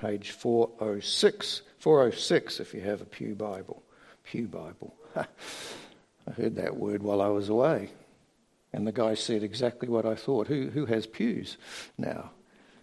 page 406. 406 if you have a Pew Bible. Pew Bible. I heard that word while I was away. And the guy said exactly what I thought. Who has pews now?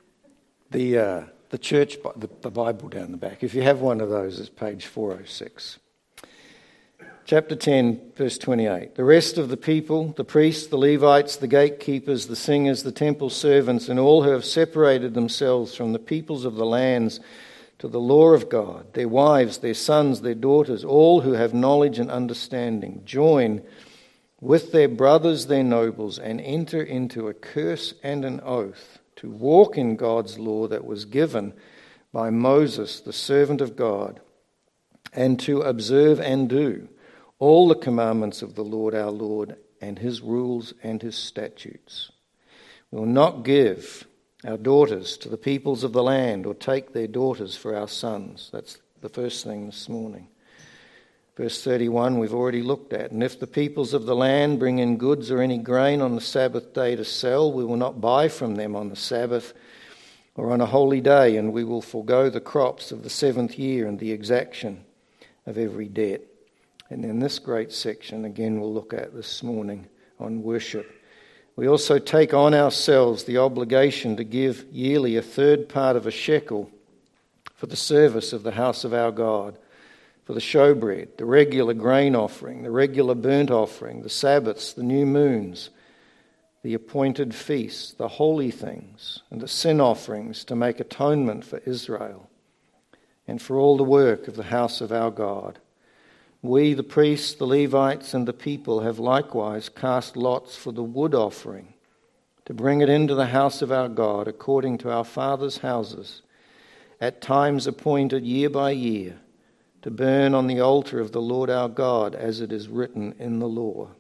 The church, the Bible down the back. If you have one of those, it's page 406. Chapter 10, verse 28. The rest of the people, the priests, the Levites, the gatekeepers, the singers, the temple servants, and all who have separated themselves from the peoples of the lands to the law of God, their wives, their sons, their daughters, all who have knowledge and understanding, join with their brothers, their nobles, and enter into a curse and an oath to walk in God's law that was given by Moses, the servant of God, and to observe and do all the commandments of the Lord our Lord, and his rules and his statutes. We will not give our daughters to the peoples of the land, or take their daughters for our sons. That's the first thing this morning. Verse 31 we've already looked at. And if the peoples of the land bring in goods or any grain on the Sabbath day to sell, we will not buy from them on the Sabbath or on a holy day, and we will forego the crops of the 7th year and the exaction of every debt. And then this great section, again, we'll look at this morning on worship. We also take on ourselves the obligation to give yearly a third part of a shekel for the service of the house of our God, for the showbread, the regular grain offering, the regular burnt offering, the Sabbaths, the new moons, the appointed feasts, the holy things, and the sin offerings to make atonement for Israel, and for all the work of the house of our God. We, the priests, the Levites, and the people have likewise cast lots for the wood offering, to bring it into the house of our God according to our fathers' houses, at times appointed year by year, to burn on the altar of the Lord our God, as it is written in the law.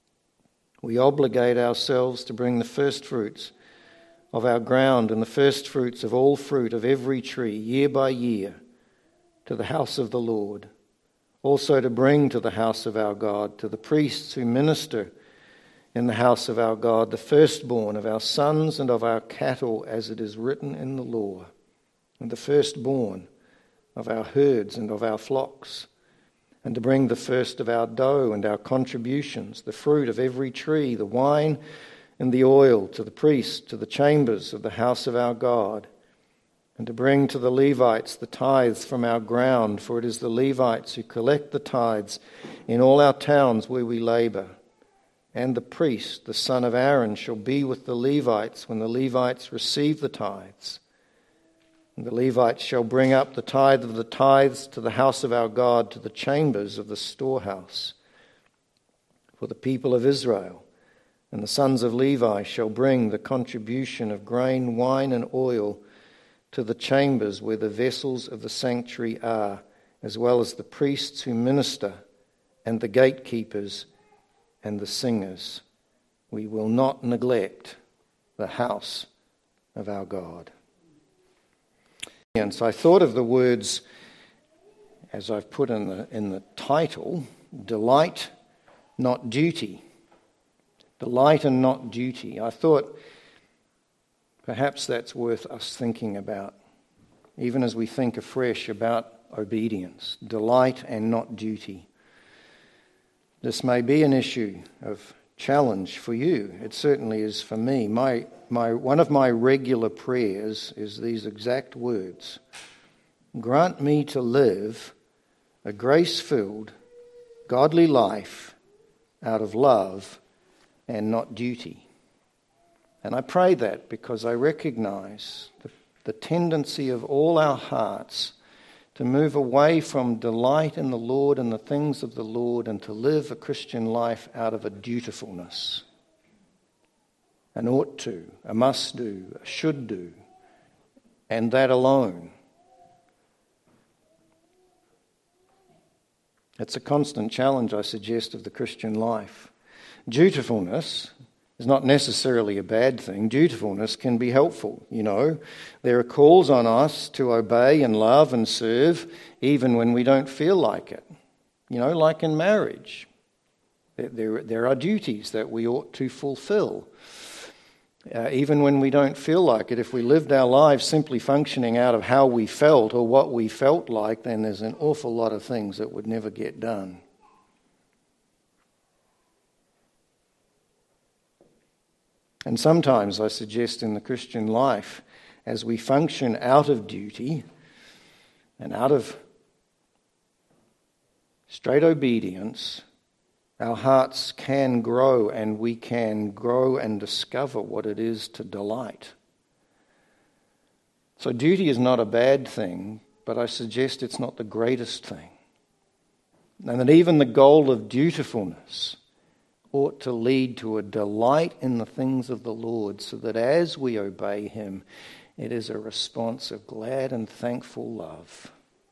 We obligate ourselves to bring the firstfruits of our ground and the firstfruits of all fruit of every tree, year by year, to the house of the Lord. Also to bring to the house of our God, to the priests who minister in the house of our God, the firstborn of our sons and of our cattle, as it is written in the law, and the firstborn of our herds and of our flocks, and to bring the first of our dough and our contributions, the fruit of every tree, the wine and the oil, to the priests, to the chambers of the house of our God, and to bring to the Levites the tithes from our ground, for it is the Levites who collect the tithes in all our towns where we labour. And the priest, the son of Aaron, shall be with the Levites when the Levites receive the tithes. And the Levites shall bring up the tithe of the tithes to the house of our God, to the chambers of the storehouse. For the people of Israel and the sons of Levi shall bring the contribution of grain, wine, and oil to the chambers where the vessels of the sanctuary are, as well as the priests who minister, and the gatekeepers and the singers. We will not neglect the house of our God. And so I thought of the words, as I've put in the title, delight, not duty. Delight and not duty. I thought perhaps that's worth us thinking about, even as we think afresh about obedience. Delight and not duty. This may be an issue of challenge for you. It certainly is for me. One of my regular prayers is these exact words: grant me to live a grace-filled, godly life out of love and not duty. And I pray that because I recognize the tendency of all our hearts to move away from delight in the Lord and the things of the Lord, and to live a Christian life out of a dutifulness. An ought to, a must do, a should do, and that alone. It's a constant challenge, I suggest, of the Christian life. Dutifulness is not necessarily a bad thing. Dutifulness can be helpful, There are calls on us to obey and love and serve even when we don't feel like it. Like in marriage. There are duties that we ought to fulfill. even when we don't feel like it. If we lived our lives simply functioning out of how we felt or what we felt like, then there's an awful lot of things that would never get done. And sometimes, I suggest, in the Christian life, as we function out of duty and out of straight obedience, our hearts can grow, and we can grow and discover what it is to delight. So duty is not a bad thing, but I suggest it's not the greatest thing. And that even the goal of dutifulness ought to lead to a delight in the things of the Lord, so that as we obey Him, it is a response of glad and thankful love.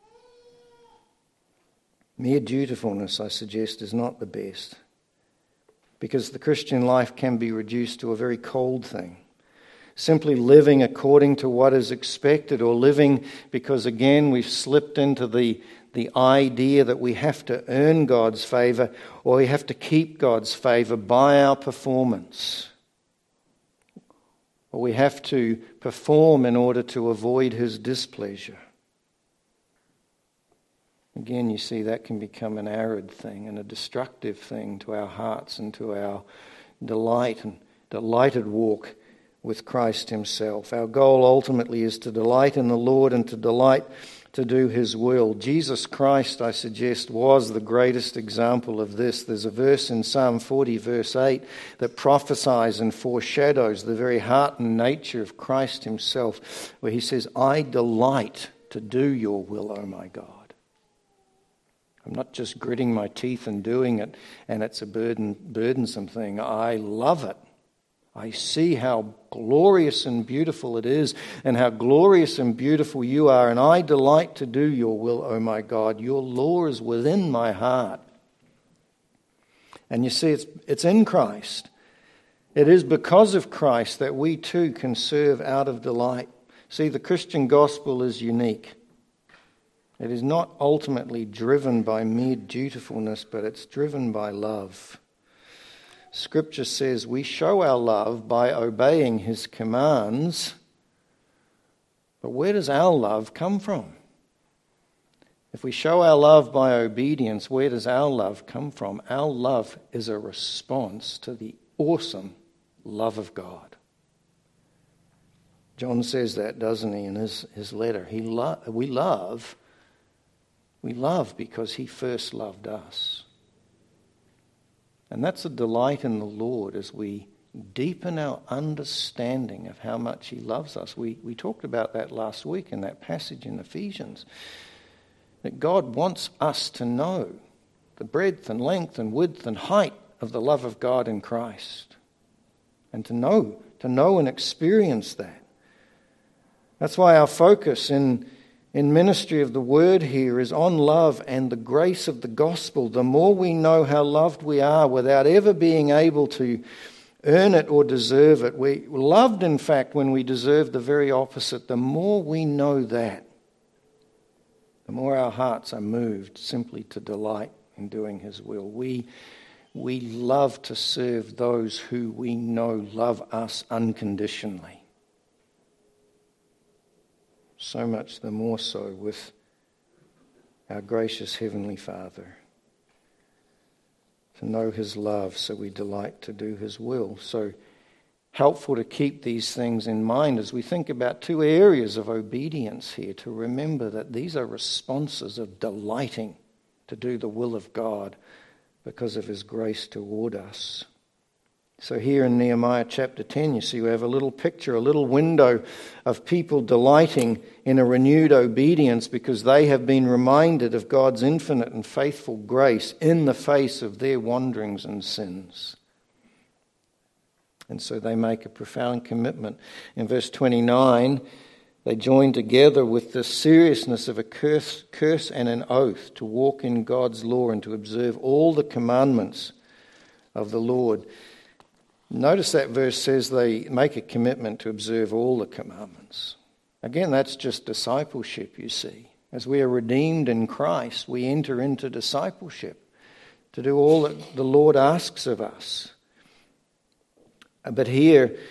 Mere dutifulness, I suggest, is not the best, because the Christian life can be reduced to a very cold thing. Simply living according to what is expected, or living because, again, we've slipped into the idea that we have to earn God's favour, or we have to keep God's favour by our performance, or we have to perform in order to avoid His displeasure. Again, you see, that can become an arid thing and a destructive thing to our hearts and to our delight and delighted walk with Christ Himself. Our goal ultimately is to delight in the Lord and to delight to do His will. Jesus Christ, I suggest, was the greatest example of this. There's a verse in Psalm 40, verse 8, that prophesies and foreshadows the very heart and nature of Christ Himself, where He says, "I delight to do your will, O my God." I'm not just gritting my teeth and doing it, and it's a burdensome thing. I love it. I see how glorious and beautiful it is, and how glorious and beautiful you are, and I delight to do your will, O my God. Your law is within my heart. And you see, it's in Christ. It is because of Christ that we too can serve out of delight. See, the Christian gospel is unique. It is not ultimately driven by mere dutifulness, but it's driven by love. Scripture says we show our love by obeying His commands. But where does our love come from? If we show our love by obedience, where does our love come from? Our love is a response to the awesome love of God. John says that, doesn't he, in his letter? We love because He first loved us. And that's a delight in the Lord as we deepen our understanding of how much He loves us. We talked about that last week in that passage in Ephesians, that God wants us to know the breadth and length and width and height of the love of God in Christ, and to know and experience that. That's why our focus in ministry of the Word here is on love and the grace of the gospel. The more we know how loved we are without ever being able to earn it or deserve it. We're loved, in fact, when we deserve the very opposite. The more we know that, the more our hearts are moved simply to delight in doing His will. We love to serve those who we know love us unconditionally. So much the more so with our gracious Heavenly Father. To know His love, so we delight to do His will. So helpful to keep these things in mind as we think about two areas of obedience here, to remember that these are responses of delighting to do the will of God because of His grace toward us. So here in Nehemiah chapter 10, you see we have a little picture, a little window of people delighting in a renewed obedience because they have been reminded of God's infinite and faithful grace in the face of their wanderings and sins. And so they make a profound commitment. In verse 29, they join together with the seriousness of a curse and an oath to walk in God's law and to observe all the commandments of the Lord. Notice that verse says they make a commitment to observe all the commandments. Again, that's just discipleship, you see. As we are redeemed in Christ, we enter into discipleship to do all that the Lord asks of us. But here,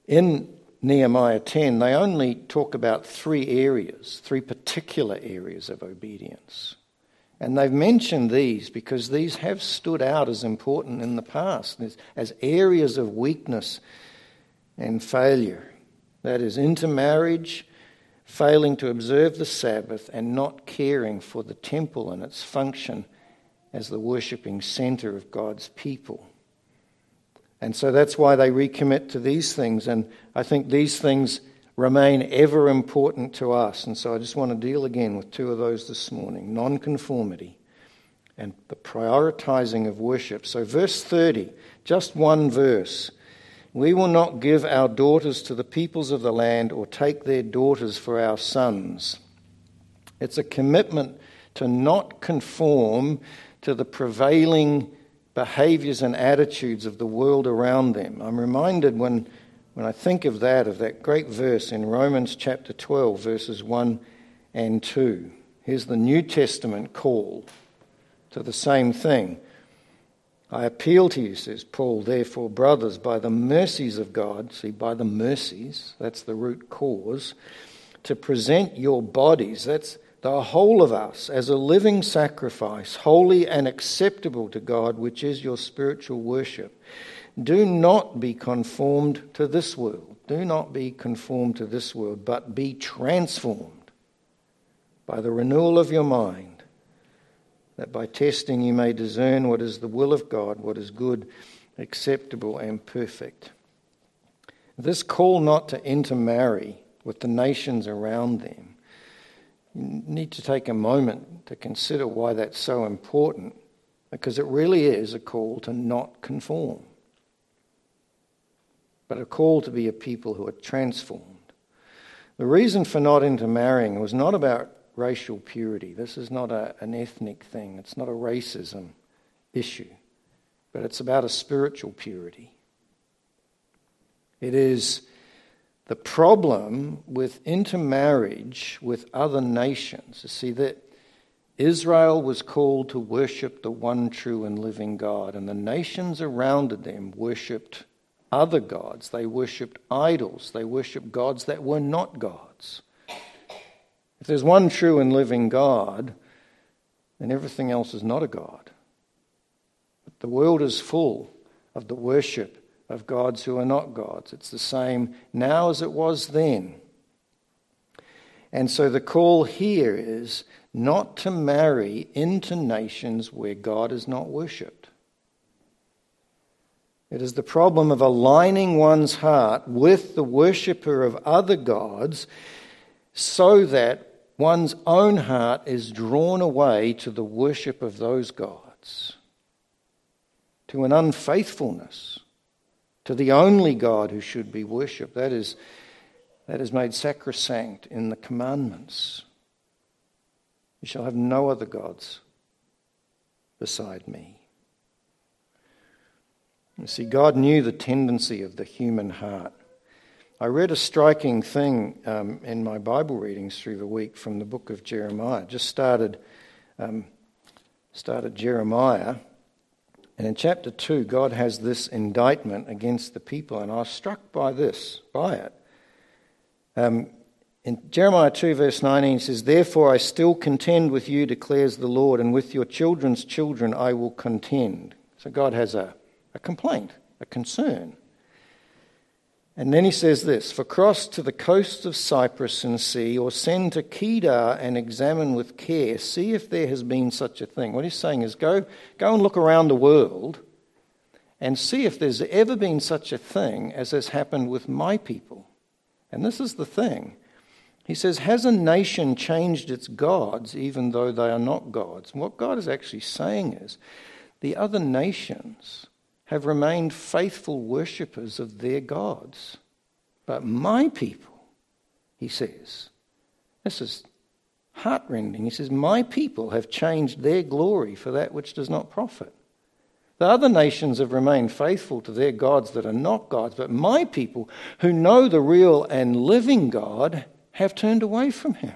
In Nehemiah 10, they only talk about three particular areas of obedience. And they've mentioned these because these have stood out as important in the past, as areas of weakness and failure. That is, intermarriage, failing to observe the Sabbath, and not caring for the temple and its function as the worshipping centre of God's people. And so that's why they recommit to these things, and I think these things remain ever important to us. And so I just want to deal again with two of those this morning: nonconformity and the prioritizing of worship. So verse 30, just one verse. We will not give our daughters to the peoples of the land or take their daughters for our sons. It's a commitment to not conform to the prevailing behaviors and attitudes of the world around them. I'm reminded when I think of that great verse in Romans chapter 12, verses 1 and 2. Here's the New Testament call to the same thing. I appeal to you, says Paul, therefore, brothers, by the mercies of God, see, by the mercies, that's the root cause, to present your bodies, that's the whole of us, as a living sacrifice, holy and acceptable to God, which is your spiritual worship. Do not be conformed to this world. Do not be conformed to this world, but be transformed by the renewal of your mind, that by testing you may discern what is the will of God, what is good, acceptable, and perfect. This call not to intermarry with the nations around them, you need to take a moment to consider why that's so important, because it really is a call to not conform, but a call to be a people who are transformed. The reason for not intermarrying was not about racial purity. This is not an ethnic thing. It's not a racism issue, but it's about a spiritual purity. It is the problem with intermarriage with other nations. You see that Israel was called to worship the one true and living God, and the nations around them worshipped other gods. They worshipped idols. They worshipped gods that were not gods. If there's one true and living God, then everything else is not a God. But the world is full of the worship of gods who are not gods. It's the same now as it was then. And so the call here is not to marry into nations where God is not worshipped. It is the problem of aligning one's heart with the worshipper of other gods so that one's own heart is drawn away to the worship of those gods, to an unfaithfulness to the only God who should be worshipped. That is made sacrosanct in the commandments. You shall have no other gods beside me. You see, God knew the tendency of the human heart. I read a striking thing in my Bible readings through the week from the book of Jeremiah. Just started Jeremiah, and in chapter 2, God has this indictment against the people, and I was struck by it. In Jeremiah 2, verse 19, it says, "Therefore I still contend with you, declares the Lord, and with your children's children I will contend." So God has a complaint, a concern. And then he says this, "For cross to the coast of Cyprus and see, or send to Kedar and examine with care, see if there has been such a thing." What he's saying is go and look around the world and see if there's ever been such a thing as has happened with my people. And this is the thing. He says, has a nation changed its gods even though they are not gods? And what God is actually saying is the other nations have remained faithful worshippers of their gods. But my people, he says, this is heartrending. He says, my people have changed their glory for that which does not profit. The other nations have remained faithful to their gods that are not gods, but my people who know the real and living God have turned away from him.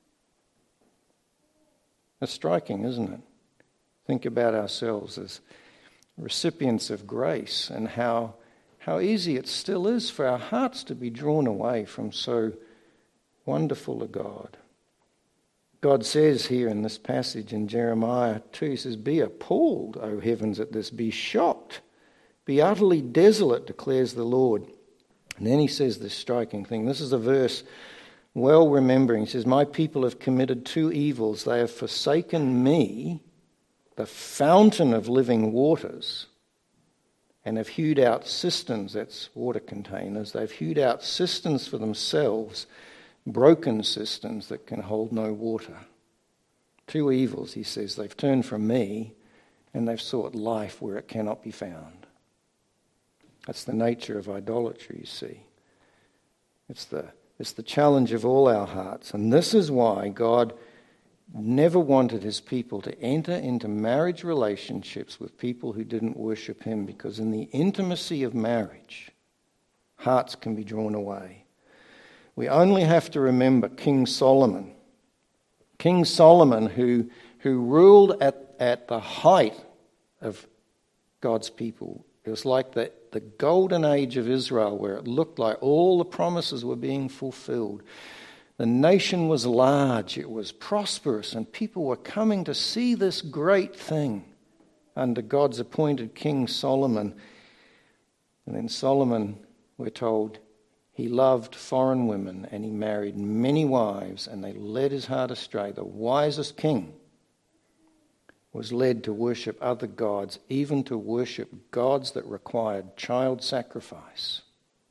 That's striking, isn't it? Think about ourselves as recipients of grace and how how easy it still is for our hearts to be drawn away from so wonderful a God. God says here in this passage in Jeremiah 2, he says, "Be appalled, O heavens, at this. Be shocked. Be utterly desolate, declares the Lord." And then he says this striking thing. This is a verse well remembering. He says, "My people have committed two evils. They have forsaken me, the fountain of living waters, and have hewed out cisterns," that's water containers. They've hewed out cisterns for themselves, broken cisterns that can hold no water. Two evils, he says. They've turned from me and they've sought life where it cannot be found. That's the nature of idolatry, you see. It's the challenge of all our hearts. And this is why God never wanted his people to enter into marriage relationships with people who didn't worship him, because in the intimacy of marriage, hearts can be drawn away. We only have to remember King Solomon. King Solomon, who ruled at the height of God's people. It was like the golden age of Israel, where it looked like all the promises were being fulfilled. The nation was large, it was prosperous, and people were coming to see this great thing under God's appointed King Solomon. And then Solomon, we're told, he loved foreign women and he married many wives, and they led his heart astray. The wisest king was led to worship other gods, even to worship gods that required child sacrifice.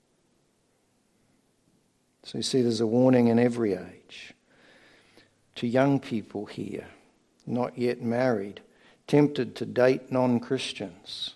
So you see, there's a warning in every age. To young people here, not yet married, tempted to date non-Christians.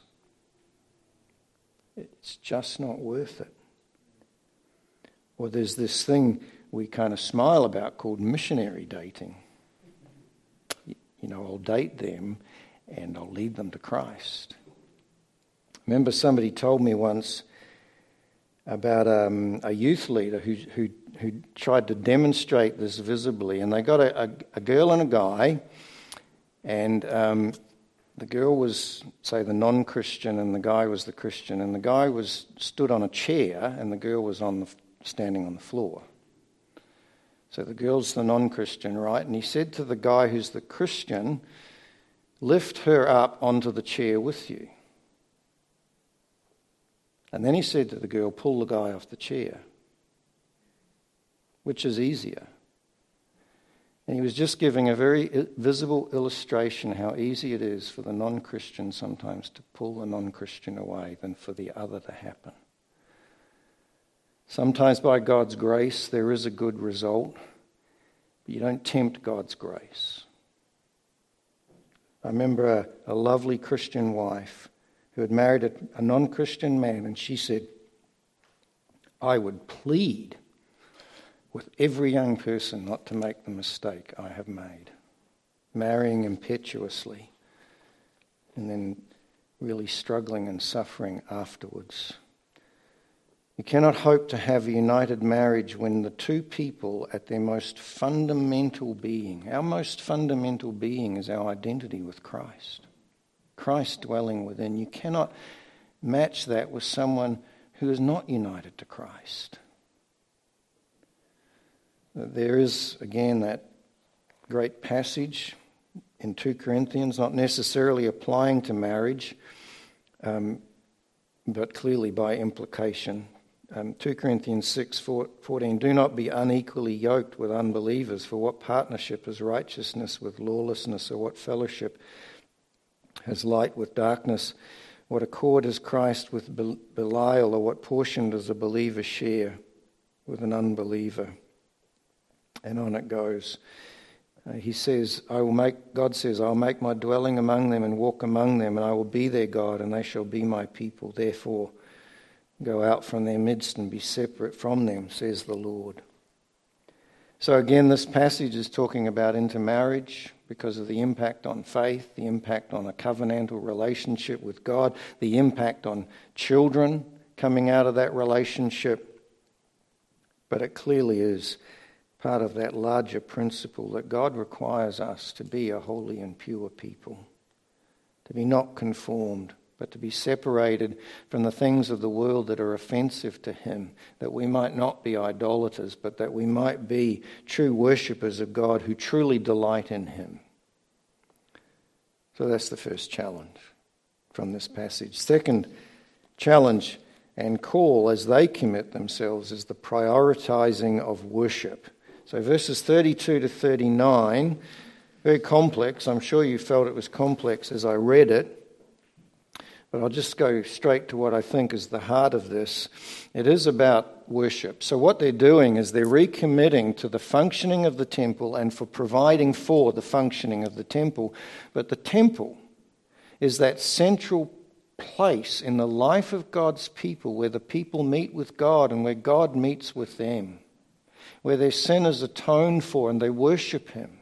It's just not worth it. Or there's this thing we kind of smile about called missionary dating. You know, I'll date them and I'll lead them to Christ. Remember, somebody told me once about a youth leader who tried to demonstrate this visibly. And they got a girl and a guy, and the girl was, say, the non-Christian, and the guy was the Christian. And the guy was stood on a chair, and the girl was standing on the floor. So the girl's the non-Christian, right? And he said to the guy who's the Christian, "Lift her up onto the chair with you." And then he said to the girl, "Pull the guy off the chair." Which is easier? And he was just giving a very visible illustration how easy it is for the non-Christian sometimes to pull the non-Christian away than for the other to happen. Sometimes by God's grace there is a good result, but you don't tempt God's grace. I remember a lovely Christian wife who had married a non-Christian man, and she said, "I would plead with every young person not to make the mistake I have made, marrying impetuously and then really struggling and suffering afterwards." You cannot hope to have a united marriage when the two people at their most fundamental being, our most fundamental being is our identity with Christ. Christ dwelling within. You cannot match that with someone who is not united to Christ. There is, again, that great passage in 2 Corinthians, not necessarily applying to marriage, but clearly by implication. 2 Corinthians 6:14, "Do not be unequally yoked with unbelievers, for what partnership is righteousness with lawlessness, or what fellowship has light with darkness? What accord has Christ with Belial, or what portion does a believer share with an unbeliever?" And on it goes. He says, God says, "I will make my dwelling among them and walk among them, and I will be their God, and they shall be my people. Therefore, go out from their midst and be separate from them, says the Lord." So again, this passage is talking about intermarriage because of the impact on faith, the impact on a covenantal relationship with God, the impact on children coming out of that relationship. But it clearly is part of that larger principle that God requires us to be a holy and pure people, to be not conformed, but to be separated from the things of the world that are offensive to him, that we might not be idolaters, but that we might be true worshippers of God who truly delight in him. So that's the first challenge from this passage. Second challenge and call as they commit themselves is the prioritizing of worship. So verses 32 to 39, very complex. I'm sure you felt it was complex as I read it. But I'll just go straight to what I think is the heart of this. It is about worship. So what they're doing is they're recommitting to the functioning of the temple and for providing for the functioning of the temple. But the temple is that central place in the life of God's people where the people meet with God and where God meets with them, where their sin is atoned for and they worship him.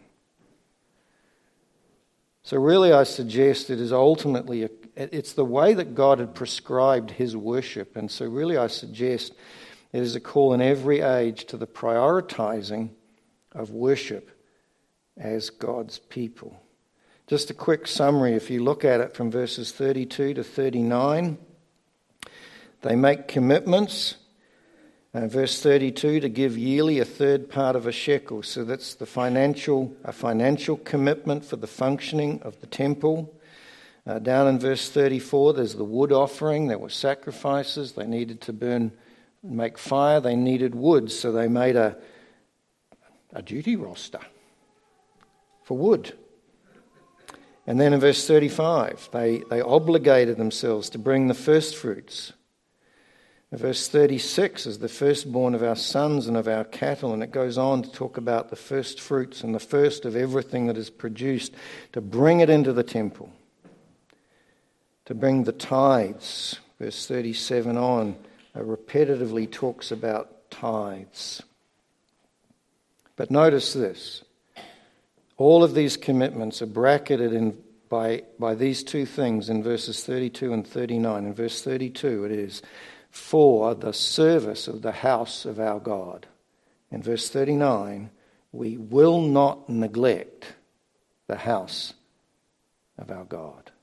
So really I suggest it is ultimately it's the way that God had prescribed his worship. And so really I suggest it is a call in every age to the prioritizing of worship as God's people. Just a quick summary, if you look at it from verses 32 to 39, they make commitments. Verse 32, to give yearly a third part of a shekel. So that's a financial commitment for the functioning of the temple. Down in verse 34, there's the wood offering. There were sacrifices. They needed to make fire. They needed wood, so they made a duty roster for wood. And then in verse 35, they obligated themselves to bring the first fruits. Verse 36 is the firstborn of our sons and of our cattle, and it goes on to talk about the first fruits and the first of everything that is produced, to bring it into the temple, to bring the tithes. Verse 37 on repetitively talks about tithes. But notice this. All of these commitments are bracketed in by these two things in verses 32 and 39. In verse 32 it is, for the service of the house of our God. In verse 39, we will not neglect the house of our God.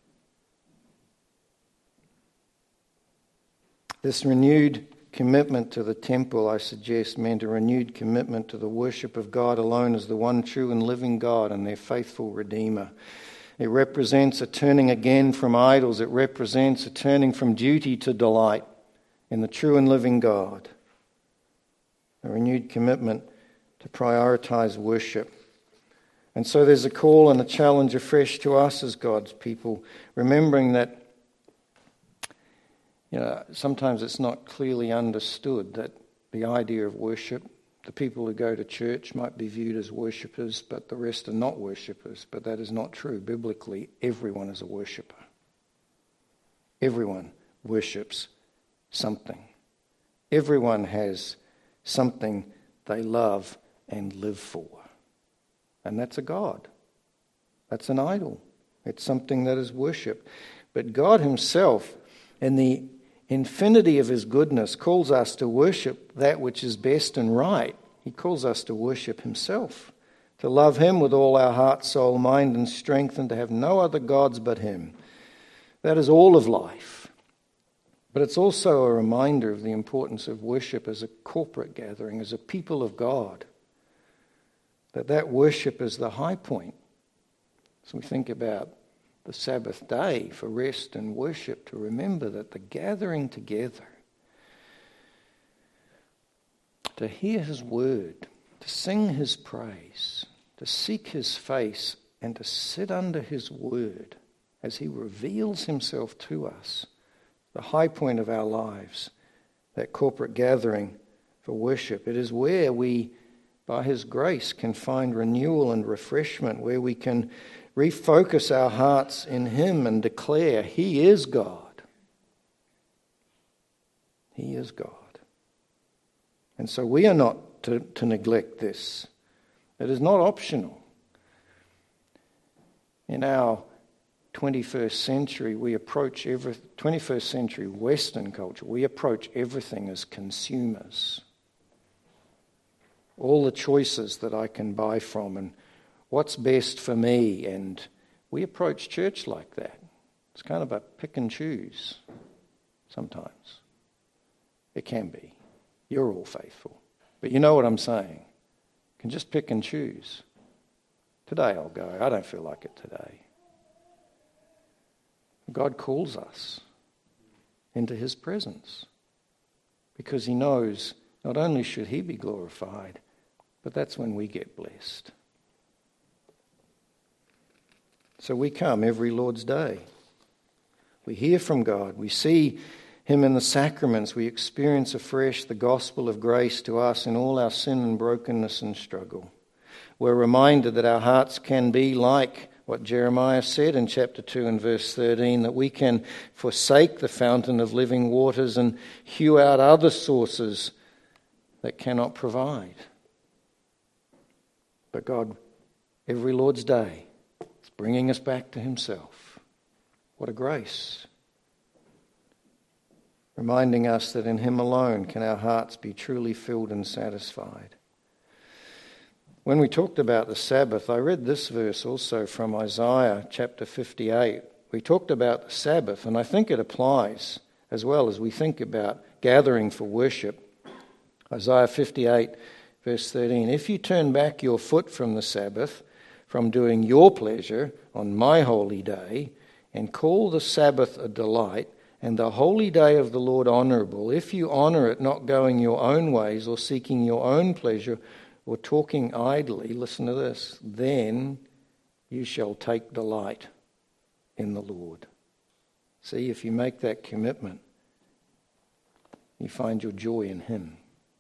This renewed commitment to the temple, I suggest, meant a renewed commitment to the worship of God alone as the one true and living God and their faithful Redeemer. It represents a turning again from idols. It represents a turning from duty to delight in the true and living God. A renewed commitment to prioritize worship. And so there's a call and a challenge afresh to us as God's people, remembering that sometimes it's not clearly understood that the idea of worship, the people who go to church might be viewed as worshippers, but the rest are not worshippers. But that is not true. Biblically, everyone is a worshipper. Everyone worships something. Everyone has something they love and live for. And that's a God. That's an idol. It's something that is worshipped. But God himself, in the infinity of his goodness, calls us to worship that which is best and right. He calls us to worship himself, to love him with all our heart, soul, mind, and strength, and to have no other gods but him. That is all of life. But it's also a reminder of the importance of worship as a corporate gathering, as a people of God. That worship is the high point. So we think about the Sabbath day for rest and worship, to remember that the gathering together, to hear his word, to sing his praise, to seek his face, and to sit under his word as he reveals himself to us, the high point of our lives, that corporate gathering for worship. It is where we, by his grace, can find renewal and refreshment, where we can refocus our hearts in him and declare he is God. He is God. And so we are not to neglect this. It is not optional. In our 21st century, 21st century Western culture, we approach everything as consumers. All the choices that I can buy from and what's best for me, and we approach church like that. It's kind of a pick and choose sometimes. It can be. You're all faithful. But you know what I'm saying. You can just pick and choose. Today I'll go. I don't feel like it today. God calls us into his presence because he knows not only should he be glorified, but that's when we get blessed. So we come every Lord's Day. We hear from God. We see him in the sacraments. We experience afresh the gospel of grace to us in all our sin and brokenness and struggle. We're reminded that our hearts can be like what Jeremiah said in chapter 2 and verse 13, that we can forsake the fountain of living waters and hew out other sources that cannot provide. But God, every Lord's Day, is bringing us back to himself. What a grace. Reminding us that in him alone can our hearts be truly filled and satisfied. When we talked about the Sabbath, I read this verse also from Isaiah chapter 58. We talked about the Sabbath, and I think it applies as well as we think about gathering for worship. Isaiah 58 verse 13, if you turn back your foot from the Sabbath, from doing your pleasure on my holy day, and call the Sabbath a delight, and the holy day of the Lord honourable, if you honour it, not going your own ways or seeking your own pleasure or talking idly, listen to this, then you shall take delight in the Lord. See, if you make that commitment, you find your joy in him.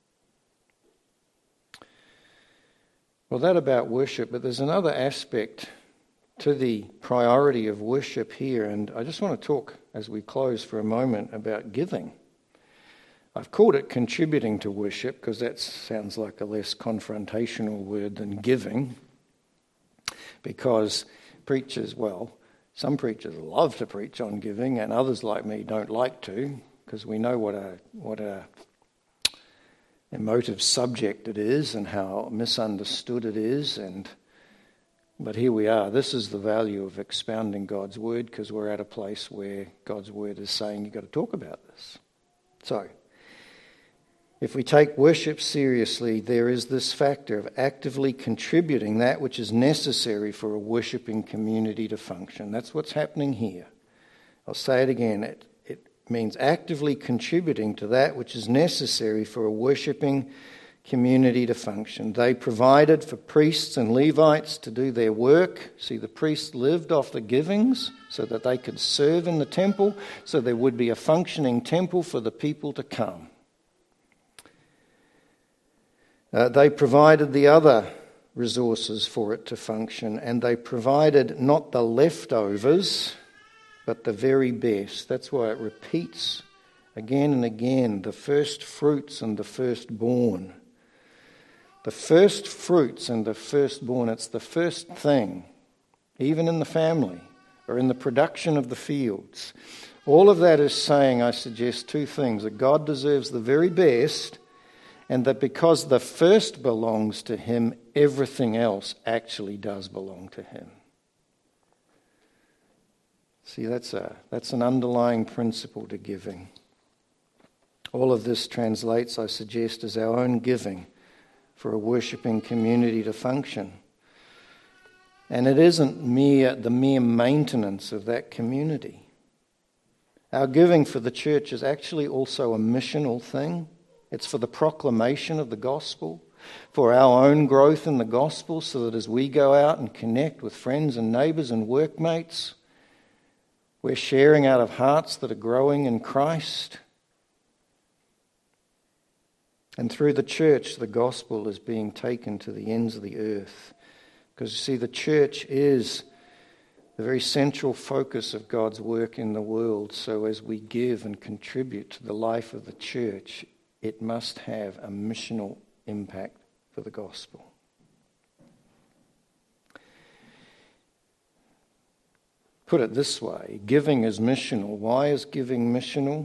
Well, that about worship, but there's another aspect to the priority of worship here, and I just want to talk as we close for a moment about giving. I've called it contributing to worship because that sounds like a less confrontational word than giving, because preachers, well, some preachers love to preach on giving and others like me don't like to, because we know what a emotive subject it is and how misunderstood it is. But here we are. This is the value of expounding God's word, because we're at a place where God's word is saying you've got to talk about this. So, if we take worship seriously, there is this factor of actively contributing that which is necessary for a worshipping community to function. That's what's happening here. I'll say it again. It means actively contributing to that which is necessary for a worshipping community to function. They provided for priests and Levites to do their work. See, the priests lived off the givings so that they could serve in the temple, so there would be a functioning temple for the people to come. They provided the other resources for it to function, and they provided not the leftovers, but the very best. That's why it repeats again and again, the first fruits and the firstborn. The first fruits and the firstborn, it's the first thing, even in the family or in the production of the fields. All of that is saying, I suggest, two things: that God deserves the very best, and that because the first belongs to him, everything else actually does belong to him. See, that's an underlying principle to giving. All of this translates, I suggest, as our own giving for a worshipping community to function. And it isn't the mere maintenance of that community. Our giving for the church is actually also a missional thing. It's for the proclamation of the gospel, for our own growth in the gospel, so that as we go out and connect with friends and neighbours and workmates, we're sharing out of hearts that are growing in Christ. And through the church, the gospel is being taken to the ends of the earth. Because, you see, the church is the very central focus of God's work in the world. So as we give and contribute to the life of the church, it must have a missional impact for the gospel. Put it this way, giving is missional. Why is giving missional?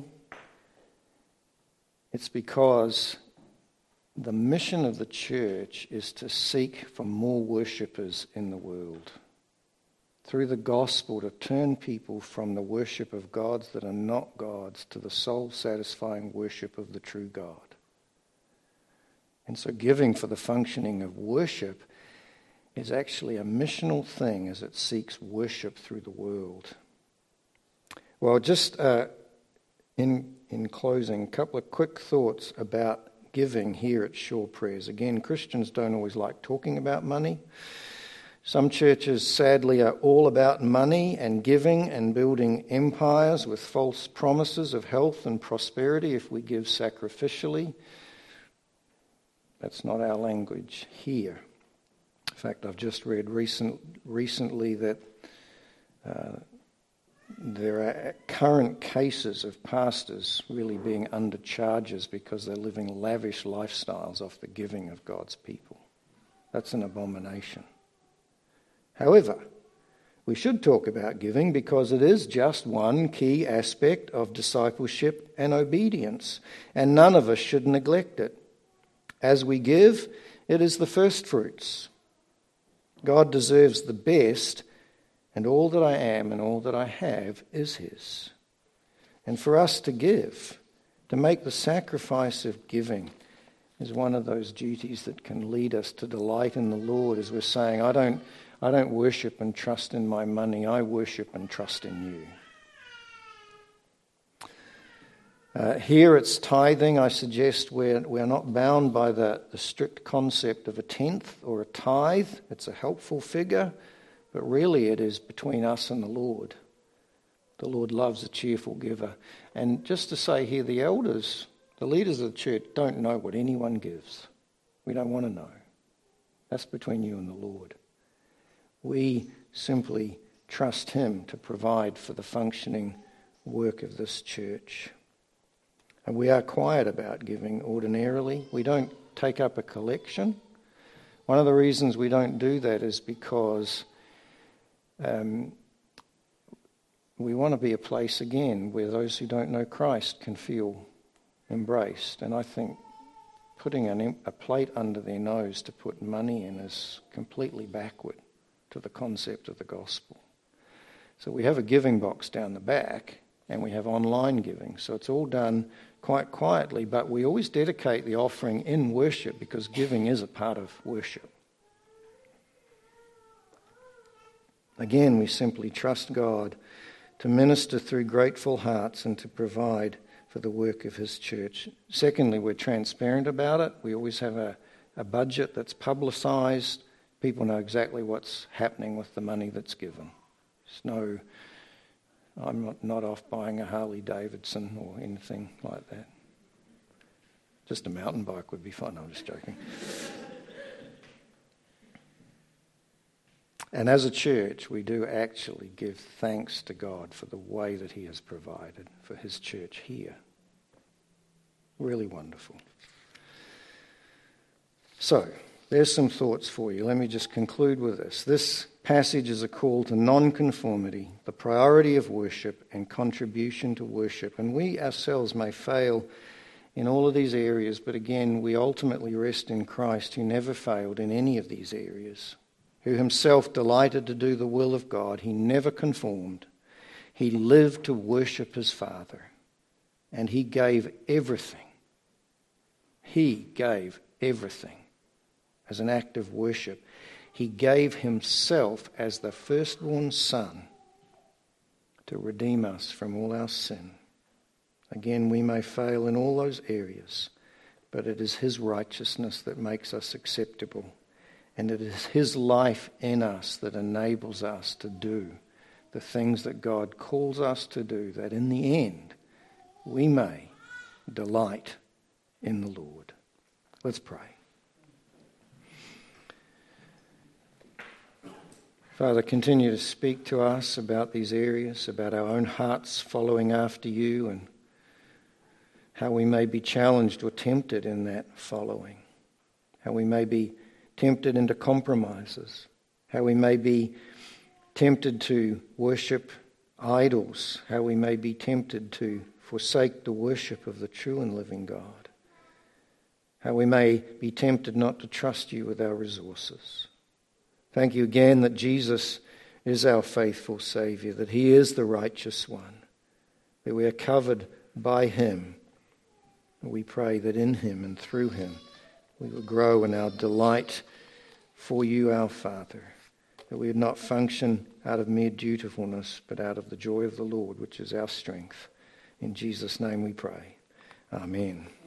It's because the mission of the church is to seek for more worshippers in the world. through the gospel to turn people from the worship of gods that are not gods to the soul-satisfying worship of the true God. And so giving for the functioning of worship is actually a missional thing as it seeks worship through the world. Well, just in closing, a couple of quick thoughts about giving here at Shore Prayers. Again, Christians don't always like talking about money. Some churches, sadly, are all about money and giving and building empires with false promises of health and prosperity if we give sacrificially. That's not our language here. In fact, I've just read recently that there are current cases of pastors really being under charges because they're living lavish lifestyles off the giving of God's people. That's an abomination. However, we should talk about giving because it is just one key aspect of discipleship and obedience, and none of us should neglect it. As we give, it is the first fruits. God deserves the best, and all that I am and all that I have is His. And for us to give, to make the sacrifice of giving, is one of those duties that can lead us to delight in the Lord, as we're saying, I don't worship and trust in my money, I worship and trust in you. Here it's tithing. I suggest we're not bound by the strict concept of a tenth or a tithe. It's a helpful figure, but really it is between us and the Lord. The Lord loves a cheerful giver. And just to say here, the elders, the leaders of the church don't know what anyone gives. We don't want to know. That's between you and the Lord. We simply trust Him to provide for the functioning work of this church. And we are quiet about giving ordinarily. We don't take up a collection. One of the reasons we don't do that is because we want to be a place again where those who don't know Christ can feel embraced. And I think putting a plate under their nose to put money in is completely backward to the concept of the gospel. So we have a giving box down the back and we have online giving. So it's all done quite quietly, but we always dedicate the offering in worship because giving is a part of worship. Again, we simply trust God to minister through grateful hearts and to provide for the work of His church. Secondly, we're transparent about it. We always have a budget that's publicised. People know exactly what's happening with the money that's given. I'm not off buying a Harley Davidson or anything like that. Just a mountain bike would be fun. I'm just joking. And as a church, we do actually give thanks to God for the way that He has provided for His church here. Really wonderful. So, there's some thoughts for you. Let me just conclude with this. This passage is a call to non-conformity, the priority of worship and contribution to worship. And we ourselves may fail in all of these areas, but again, we ultimately rest in Christ, who never failed in any of these areas, who Himself delighted to do the will of God. He never conformed. He lived to worship His Father, and He gave everything. He gave everything as an act of worship. He gave Himself as the firstborn Son to redeem us from all our sin. Again, we may fail in all those areas, but it is His righteousness that makes us acceptable. And it is His life in us that enables us to do the things that God calls us to do, that in the end we may delight in the Lord. Let's pray. Father, continue to speak to us about these areas, about our own hearts following after You, and how we may be challenged or tempted in that following, how we may be tempted into compromises, how we may be tempted to worship idols, how we may be tempted to forsake the worship of the true and living God, how we may be tempted not to trust You with our resources. Thank You again that Jesus is our faithful Saviour, that he is the righteous one, that we are covered by him. We pray that in him and through him we will grow in our delight for you, our Father, that we would not function out of mere dutifulness, but out of the joy of the Lord, which is our strength. In Jesus' name we pray. Amen.